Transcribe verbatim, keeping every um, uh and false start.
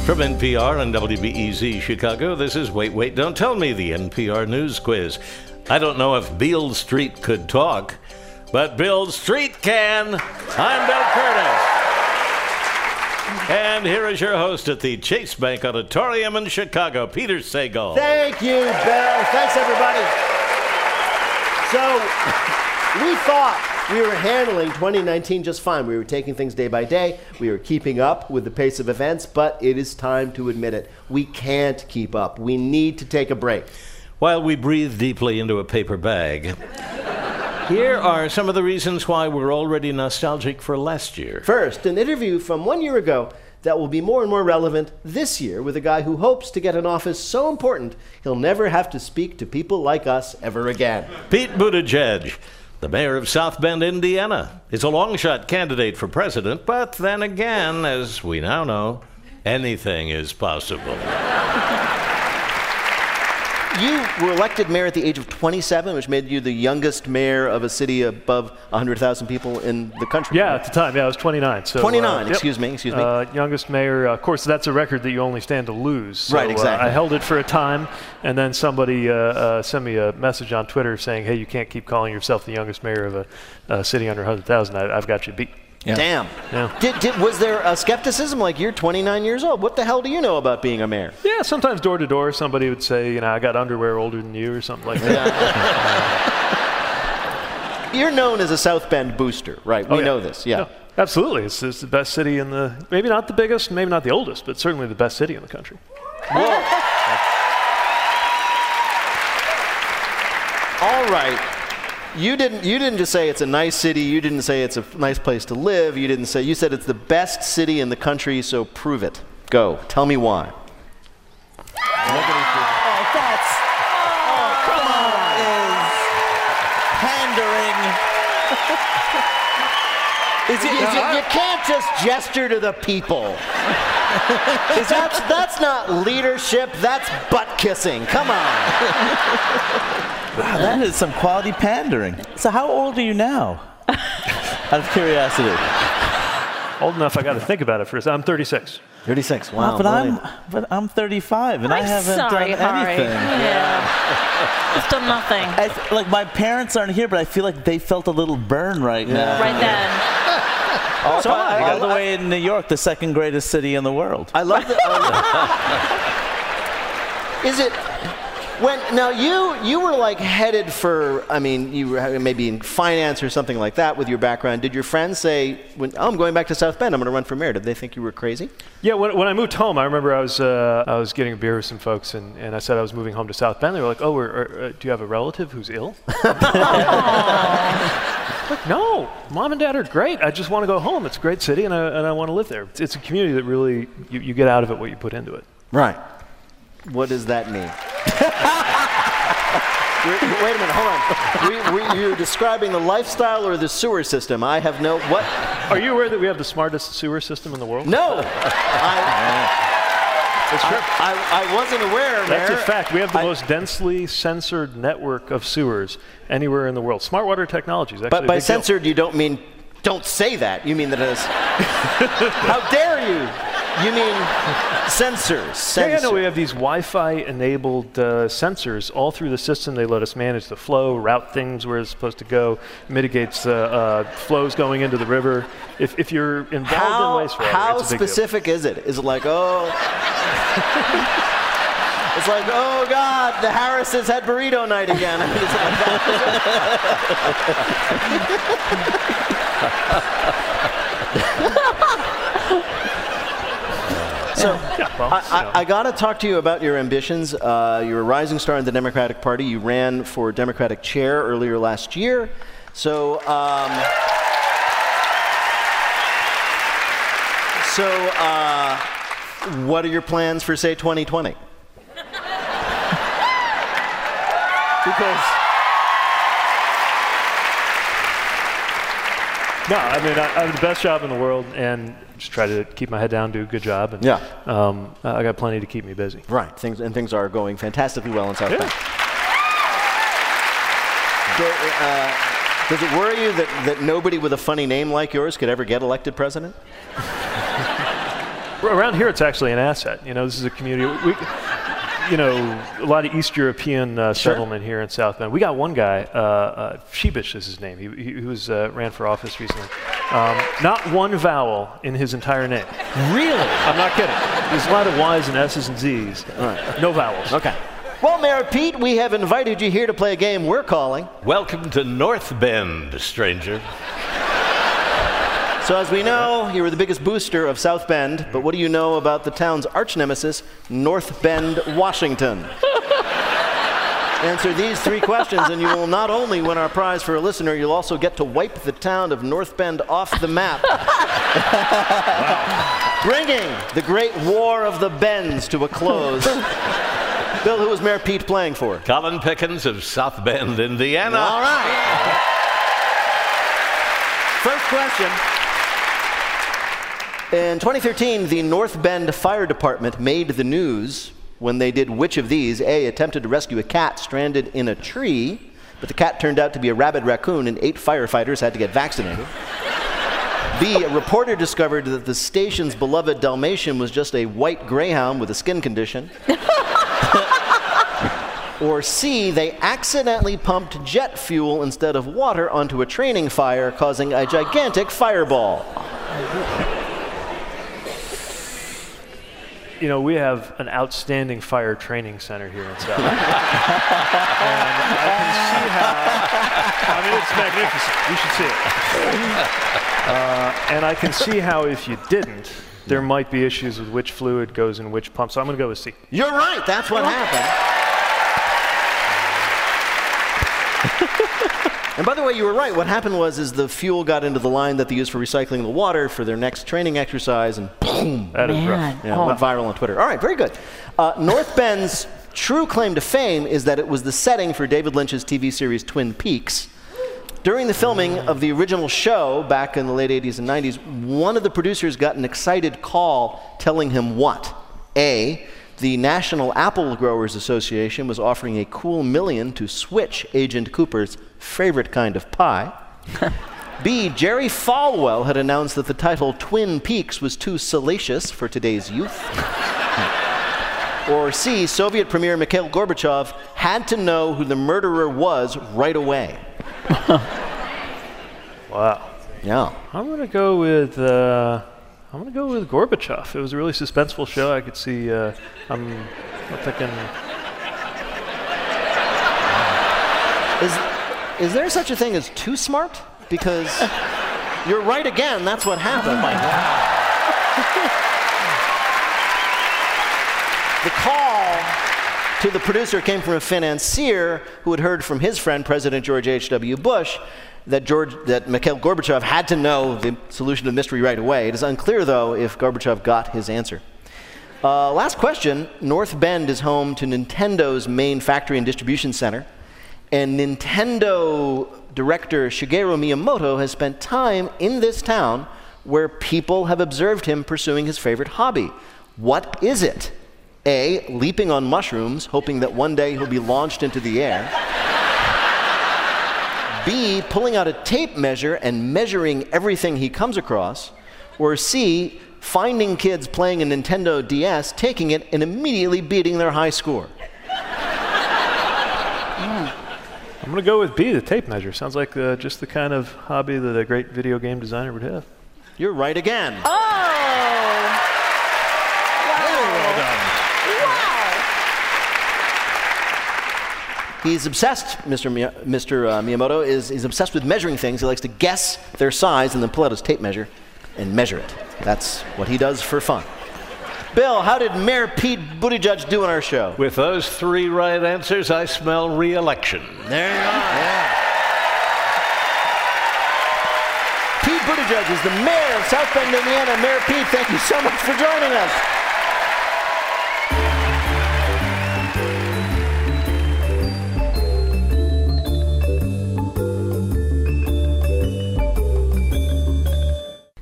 From N P R and W B E Z Chicago, this is Wait, Wait, Don't Tell Me, the N P R News Quiz. I don't know if Beale Street could talk, but Bill Street can. I'm Bill Curtis. And here is your host at the Chase Bank Auditorium in Chicago, Peter Sagal. Thank you, Bill. Thanks, everybody. So, we thought we were handling twenty nineteen just fine. We were taking things day by day. We were keeping up with the pace of events, but it is time to admit it. We can't keep up. We need to take a break. While we breathe deeply into a paper bag, here are some of the reasons why we're already nostalgic for last year. First, an interview from one year ago that will be more and more relevant this year with a guy who hopes to get an office so important he'll never have to speak to people like us ever again. Pete Buttigieg, the mayor of South Bend, Indiana, is a long-shot candidate for president, but then again, as we now know, anything is possible. You were elected mayor at the age of twenty-seven, which made you the youngest mayor of a city above one hundred thousand people in the country. Yeah, at the time. Yeah, I was twenty-nine. So, twenty-nine, uh, excuse yep. me, excuse me. Uh, youngest mayor. Uh, of course, that's a record that you only stand to lose. So, right, exactly. Uh, I held it for a time, and then somebody uh, uh, sent me a message on Twitter saying, hey, you can't keep calling yourself the youngest mayor of a, a city under one hundred thousand. I, I've got you beat. Yeah. Damn. Yeah. Did, did, was there a skepticism like, you're twenty-nine years old? What the hell do you know about being a mayor? Yeah, sometimes door to door, somebody would say, you know, I got underwear older than you or something like that. Yeah. You're known as a South Bend booster, right? We oh, yeah. know this, yeah. No, absolutely. It's, it's the best city in the, maybe not the biggest, maybe not the oldest, but certainly the best city in the country. Whoa. All right. You didn't you didn't just say it's a nice city, you didn't say it's a nice place to live, you didn't say, you said it's the best city in the country, so prove it. Go. Tell me why. Oh, that's, oh, come on, is pandering. Is it, is it, you can't just gesture to the people. Is that, that's not leadership, that's butt kissing. Come on. Wow, that is some quality pandering. So how old are you now? Out of curiosity. Old enough, I got to think about it first. I'm thirty-six. thirty-six, wow. Oh, but, I'm, but I'm thirty-five, and I'm I haven't sorry, done Hari. anything. Yeah. It's done nothing. I, like, my parents aren't here, but I feel like they felt a little burn right Yeah. now. Right then. All, So I- all I- the way in New York, the second greatest city in the world. I love that. Um, is it when now you you were like headed for? I mean, you were maybe in finance or something like that with your background. Did your friends say, when, "Oh, I'm going back to South Bend. I'm going to run for mayor"? Did they think you were crazy? Yeah, when, when I moved home, I remember I was uh, I was getting a beer with some folks, and, and I said I was moving home to South Bend. They were like, "Oh, we're, uh, do you have a relative who's ill?" Like, no, mom and dad are great. I just want to go home. It's a great city, and I and I want to live there. It's, it's a community that really you, you get out of it what you put into it. Right. What does that mean? Wait a minute, hold on. We, we, you're describing the lifestyle or the sewer system? I have no, what? Are you aware that we have the smartest sewer system in the world? No. I, It's true. I, I, I wasn't aware, That's Mayor. a fact. We have the I, most densely censored network of sewers anywhere in the world. Smart water technology is actually But by a big censored, deal. you don't mean, don't say that. You mean that it is, how dare you? You mean sensors. Yeah, yeah, no, Sensor. we have these Wi-Fi enabled uh, sensors all through the system. They let us manage the flow, route things where it's supposed to go, mitigates uh, uh, flows going into the river. If, if you're involved how, in wastewater, how it's a big deal. specific is it? Is it like, oh, it's like, oh God, the Harrises had burrito night again. I mean, is it like that? So Yeah, well, I, you know. I, I got to talk to you about your ambitions. Uh, you're a rising star in the Democratic Party. You ran for Democratic chair earlier last year. So, um, so uh, what are your plans for, say, twenty twenty? Because No, I mean, I, I have the best job in the world, and just try to keep my head down, do a good job, and Yeah. um, I got plenty to keep me busy. right, things and things are going fantastically well in South Yeah. Bend. Do, uh, does it worry you that, that nobody with a funny name like yours could ever get elected president? Around here, it's actually an asset. You know, this is a community. We, you know, a lot of East European uh, Sure. settlement here in South Bend. We got one guy, uh, uh, Sheebish is his name. He, he, he was uh, ran for office recently. Um, not one vowel in his entire name. Really? I'm not kidding. There's a lot of Y's and S's and Z's. All right. No vowels. Okay. Well, Mayor Pete, we have invited you here to play a game we're calling. Welcome to North Bend, stranger. So as we know, you were the biggest booster of South Bend, but what do you know about the town's arch nemesis, North Bend, Washington? Answer these three questions and you will not only win our prize for a listener, you'll also get to wipe the town of North Bend off the map. Wow. Bringing the great war of the Bends to a close. Bill, who is Mayor Pete playing for? Colin Pickens of South Bend, Indiana. All right. First question. In twenty thirteen, the North Bend Fire Department made the news when they did which of these? A, attempted to rescue a cat stranded in a tree, but the cat turned out to be a rabid raccoon and eight firefighters had to get vaccinated. B, a reporter discovered that the station's beloved Dalmatian was just a white greyhound with a skin condition. Or C, they accidentally pumped jet fuel instead of water onto a training fire, causing a gigantic fireball. You know, we have an outstanding fire training center here in South Bend. And I can see how, I mean, it's magnificent. You should see it. Uh, and I can see how if you didn't, there might be issues with which fluid goes in which pump. So I'm going to go with C. You're right, that's what happened. And by the way, you were right. What happened was is the fuel got into the line that they used for recycling the water for their next training exercise, and boom. That is Man. rough. Yeah, Oh. went viral on Twitter. All right, very good. Uh, North Bend's true claim to fame is that it was the setting for David Lynch's T V series Twin Peaks. During the filming of the original show back in the late eighties and nineties, one of the producers got an excited call telling him what? A, the National Apple Growers Association was offering a cool million to switch Agent Cooper's favorite kind of pie. B, Jerry Falwell had announced that the title Twin Peaks was too salacious for today's youth. Or C, Soviet Premier Mikhail Gorbachev had to know who the murderer was right away. Wow. Yeah. I'm going to go with, uh, I'm going to go with Gorbachev. It was a really suspenseful show. I could see, uh, I'm, I'm thinking, Is, is there such a thing as too smart? Because you're right again, that's what happened. Oh my God. The call to the producer came from a financier who had heard from his friend, President George H W Bush, that, George, that Mikhail Gorbachev had to know the solution to the mystery right away. It is unclear, though, if Gorbachev got his answer. Uh, last question. North Bend is home to Nintendo's main factory and distribution center. And Nintendo director Shigeru Miyamoto has spent time in this town where people have observed him pursuing his favorite hobby. What is it? A, leaping on mushrooms, hoping that one day he'll be launched into the air. B, pulling out a tape measure and measuring everything he comes across. Or C, finding kids playing a Nintendo D S, taking it, and immediately beating their high score. I'm going to go with B, the tape measure. Sounds like uh, just the kind of hobby that a great video game designer would have. You're right again. Oh! He's obsessed, Mister Mi- Mister Uh, Miyamoto, is he's obsessed with measuring things. He likes to guess their size and then pull out his tape measure and measure it. That's what he does for fun. Bill, how did Mayor Pete Buttigieg do on our show? With those three right answers, I smell re-election. There you are. Yeah. Pete Buttigieg is the mayor of South Bend, Indiana. Mayor Pete, thank you so much for joining us.